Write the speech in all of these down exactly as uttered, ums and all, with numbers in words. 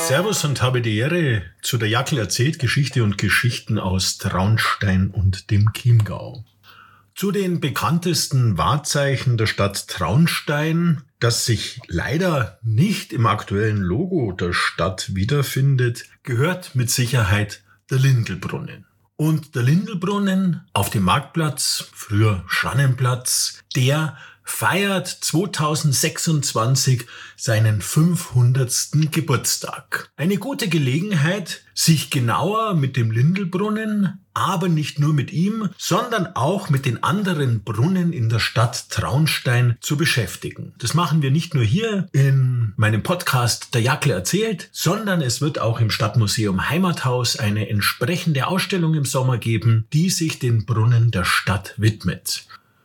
Servus und habe die Ehre, zu der Jackel erzählt Geschichte und Geschichten aus Traunstein und dem Chiemgau. Zu den bekanntesten Wahrzeichen der Stadt Traunstein, das sich leider nicht im aktuellen Logo der Stadt wiederfindet, gehört mit Sicherheit der Lindelbrunnen. Und der Lindelbrunnen auf dem Marktplatz, früher Schrannenplatz, der feiert zweitausendsechsundzwanzig seinen fünfhundertsten Geburtstag. Eine gute Gelegenheit, sich genauer mit dem Lindelbrunnen, aber nicht nur mit ihm, sondern auch mit den anderen Brunnen in der Stadt Traunstein zu beschäftigen. Das machen wir nicht nur hier in meinem Podcast Der Jackel erzählt, sondern es wird auch im Stadtmuseum Heimathaus eine entsprechende Ausstellung im Sommer geben, die sich den Brunnen der Stadt widmet.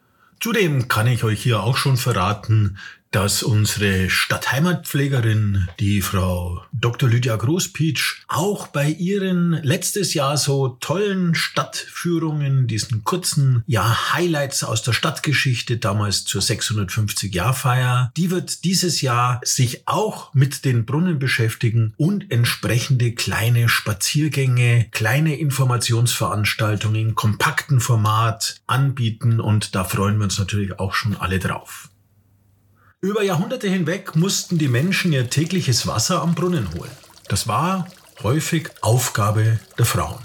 Zudem kann ich euch hier auch schon verraten, dass unsere Stadtheimatpflegerin, die Frau Doktor Lydia Großpietsch, auch bei ihren letztes Jahr so tollen Stadtführungen, diesen kurzen ja, Highlights aus der Stadtgeschichte, damals zur sechshundertfünfzig-Jahr-Feier, die wird dieses Jahr sich auch mit den Brunnen beschäftigen und entsprechende kleine Spaziergänge, kleine Informationsveranstaltungen in kompaktem Format anbieten und da freuen wir uns natürlich auch schon alle drauf. Über Jahrhunderte hinweg mussten die Menschen ihr tägliches Wasser am Brunnen holen. Das war häufig Aufgabe der Frauen.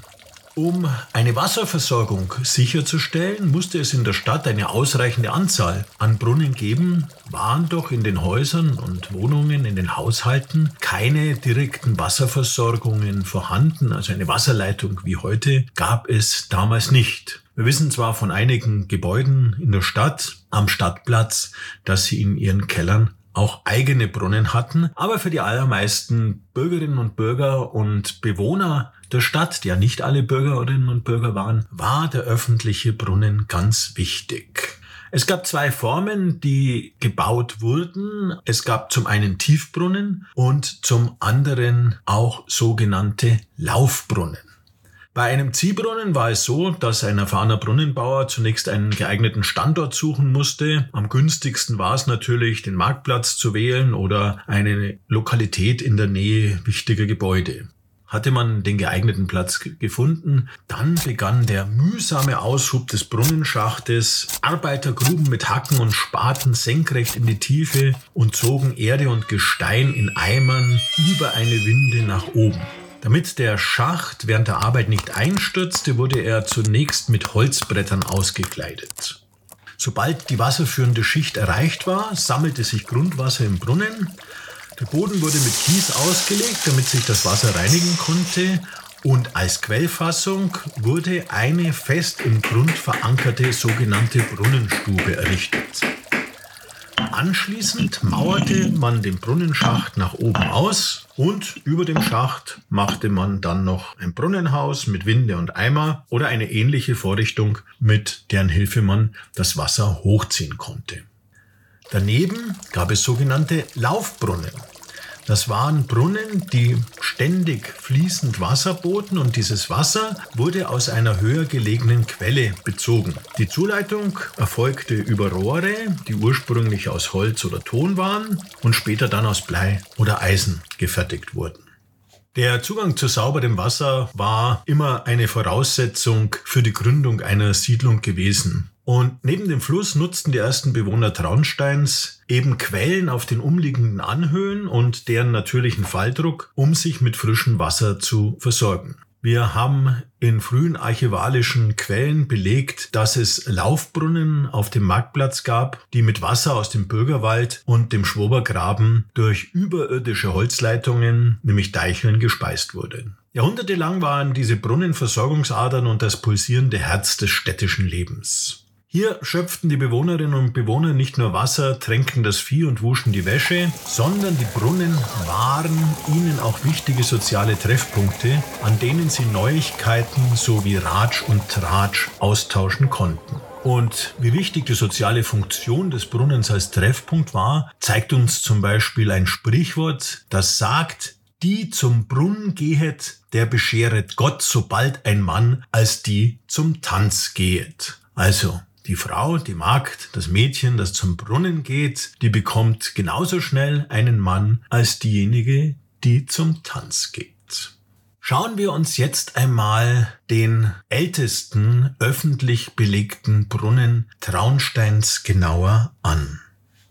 Um eine Wasserversorgung sicherzustellen, musste es in der Stadt eine ausreichende Anzahl an Brunnen geben, waren doch in den Häusern und Wohnungen, in den Haushalten keine direkten Wasserversorgungen vorhanden, also eine Wasserleitung wie heute gab es damals nicht. Wir wissen zwar von einigen Gebäuden in der Stadt, am Stadtplatz, dass sie in ihren Kellern auch eigene Brunnen hatten, aber für die allermeisten Bürgerinnen und Bürger und Bewohner der Stadt, die ja nicht alle Bürgerinnen und Bürger waren, war der öffentliche Brunnen ganz wichtig. Es gab zwei Formen, die gebaut wurden. Es gab zum einen Tiefbrunnen und zum anderen auch sogenannte Laufbrunnen. Bei einem Ziehbrunnen war es so, dass ein erfahrener Brunnenbauer zunächst einen geeigneten Standort suchen musste. Am günstigsten war es natürlich, den Marktplatz zu wählen oder eine Lokalität in der Nähe wichtiger Gebäude. Hatte man den geeigneten Platz gefunden, dann begann der mühsame Aushub des Brunnenschachtes. Arbeiter gruben mit Hacken und Spaten senkrecht in die Tiefe und zogen Erde und Gestein in Eimern über eine Winde nach oben. Damit der Schacht während der Arbeit nicht einstürzte, wurde er zunächst mit Holzbrettern ausgekleidet. Sobald die wasserführende Schicht erreicht war, sammelte sich Grundwasser im Brunnen. Der Boden wurde mit Kies ausgelegt, damit sich das Wasser reinigen konnte. Und als Quellfassung wurde eine fest im Grund verankerte sogenannte Brunnenstube errichtet. Anschließend mauerte man den Brunnenschacht nach oben aus und über dem Schacht machte man dann noch ein Brunnenhaus mit Winde und Eimer oder eine ähnliche Vorrichtung, mit deren Hilfe man das Wasser hochziehen konnte. Daneben gab es sogenannte Laufbrunnen. Das waren Brunnen, die ständig fließend Wasser boten und dieses Wasser wurde aus einer höher gelegenen Quelle bezogen. Die Zuleitung erfolgte über Rohre, die ursprünglich aus Holz oder Ton waren und später dann aus Blei oder Eisen gefertigt wurden. Der Zugang zu sauberem Wasser war immer eine Voraussetzung für die Gründung einer Siedlung gewesen. Und neben dem Fluss nutzten die ersten Bewohner Traunsteins eben Quellen auf den umliegenden Anhöhen und deren natürlichen Falldruck, um sich mit frischem Wasser zu versorgen. Wir haben in frühen archivalischen Quellen belegt, dass es Laufbrunnen auf dem Marktplatz gab, die mit Wasser aus dem Bürgerwald und dem Schwobergraben durch überirdische Holzleitungen, nämlich Deicheln, gespeist wurde. Jahrhundertelang waren diese Brunnen Versorgungsadern und das pulsierende Herz des städtischen Lebens. Hier schöpften die Bewohnerinnen und Bewohner nicht nur Wasser, tränken das Vieh und wuschen die Wäsche, sondern die Brunnen waren ihnen auch wichtige soziale Treffpunkte, an denen sie Neuigkeiten sowie Ratsch und Tratsch austauschen konnten. Und wie wichtig die soziale Funktion des Brunnens als Treffpunkt war, zeigt uns zum Beispiel ein Sprichwort, das sagt: Die zum Brunnen gehet, der bescheret Gott sobald ein Mann, als die zum Tanz gehet. Also die Frau, die Magd, das Mädchen, das zum Brunnen geht, die bekommt genauso schnell einen Mann als diejenige, die zum Tanz gibt. Schauen wir uns jetzt einmal den ältesten öffentlich belegten Brunnen Traunsteins genauer an.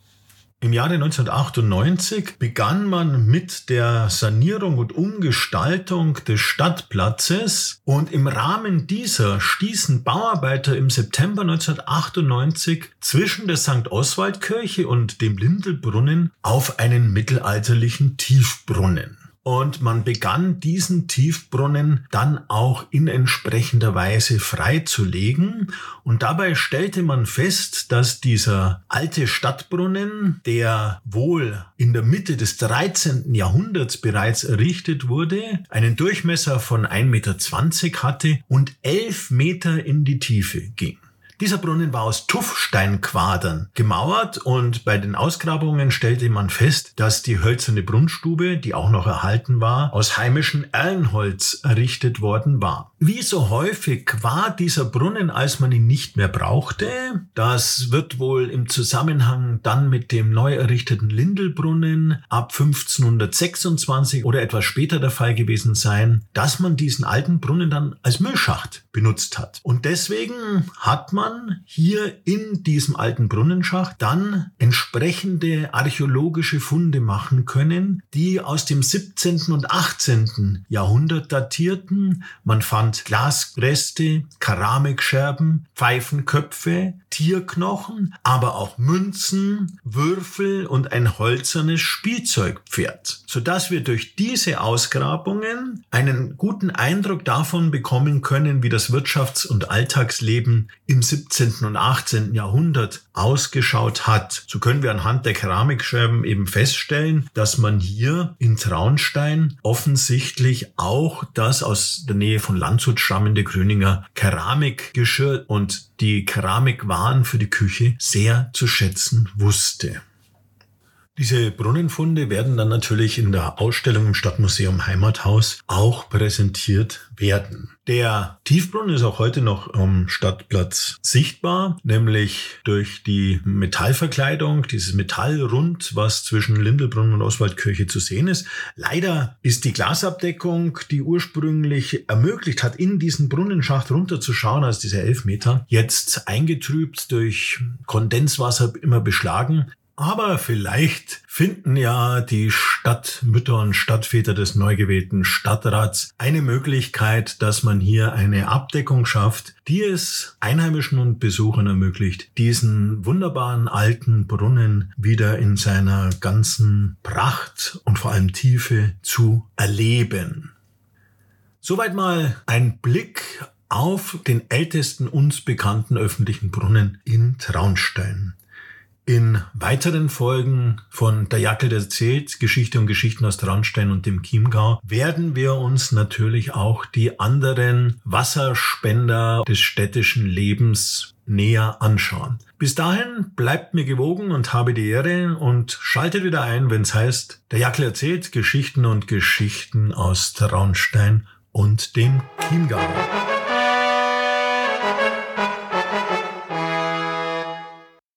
Im Jahre neunzehnhundertachtundneunzig begann man mit der Sanierung und Umgestaltung des Stadtplatzes und im Rahmen dieser stießen Bauarbeiter im September neunzehnhundertachtundneunzig zwischen der Sankt Oswald-Kirche und dem Lindelbrunnen auf einen mittelalterlichen Tiefbrunnen. Und man begann diesen Tiefbrunnen dann auch in entsprechender Weise freizulegen. Und dabei stellte man fest, dass dieser alte Stadtbrunnen, der wohl in der Mitte des dreizehnten Jahrhunderts bereits errichtet wurde, einen Durchmesser von ein Meter zwanzig hatte und elf Meter in die Tiefe ging. Dieser Brunnen war aus Tuffsteinquadern gemauert und bei den Ausgrabungen stellte man fest, dass die hölzerne Brunnstube, die auch noch erhalten war, aus heimischem Erlenholz errichtet worden war. Wie so häufig war dieser Brunnen, als man ihn nicht mehr brauchte. Das wird wohl im Zusammenhang dann mit dem neu errichteten Lindelbrunnen ab fünfzehnhundertsechsundzwanzig oder etwas später der Fall gewesen sein, dass man diesen alten Brunnen dann als Müllschacht benutzt hat. Und deswegen hat man hier in diesem alten Brunnenschacht dann entsprechende archäologische Funde machen können, die aus dem siebzehnten und achtzehnten Jahrhundert datierten. Man fand Glasreste, Keramikscherben, Pfeifenköpfe, Tierknochen, aber auch Münzen, Würfel und ein hölzernes Spielzeugpferd, sodass wir durch diese Ausgrabungen einen guten Eindruck davon bekommen können, wie das Wirtschafts- und Alltagsleben im siebzehnten und achtzehnten Jahrhundert ausgeschaut hat. So können wir anhand der Keramikscherben eben feststellen, dass man hier in Traunstein offensichtlich auch das aus der Nähe von Landshut stammende Gröninger Keramikgeschirr und die Keramikwaren für die Küche sehr zu schätzen wusste. Diese Brunnenfunde werden dann natürlich in der Ausstellung im Stadtmuseum Heimathaus auch präsentiert werden. Der Tiefbrunnen ist auch heute noch am Stadtplatz sichtbar, nämlich durch die Metallverkleidung, dieses Metallrund, was zwischen Lindelbrunnen und Oswaldkirche zu sehen ist. Leider ist die Glasabdeckung, die ursprünglich ermöglicht hat, in diesen Brunnenschacht runterzuschauen, als diese elf Meter, jetzt eingetrübt durch Kondenswasser immer beschlagen. Aber vielleicht finden ja die Stadtmütter und Stadtväter des neu gewählten Stadtrats eine Möglichkeit, dass man hier eine Abdeckung schafft, die es Einheimischen und Besuchern ermöglicht, diesen wunderbaren alten Brunnen wieder in seiner ganzen Pracht und vor allem Tiefe zu erleben. Soweit mal ein Blick auf den ältesten uns bekannten öffentlichen Brunnen in Traunstein. In weiteren Folgen von Der Jackel erzählt, Geschichte und Geschichten aus Traunstein und dem Chiemgau, werden wir uns natürlich auch die anderen Wasserspender des städtischen Lebens näher anschauen. Bis dahin bleibt mir gewogen und habe die Ehre und schaltet wieder ein, wenn es heißt Der Jackel erzählt, Geschichten und Geschichten aus Traunstein und dem Chiemgau.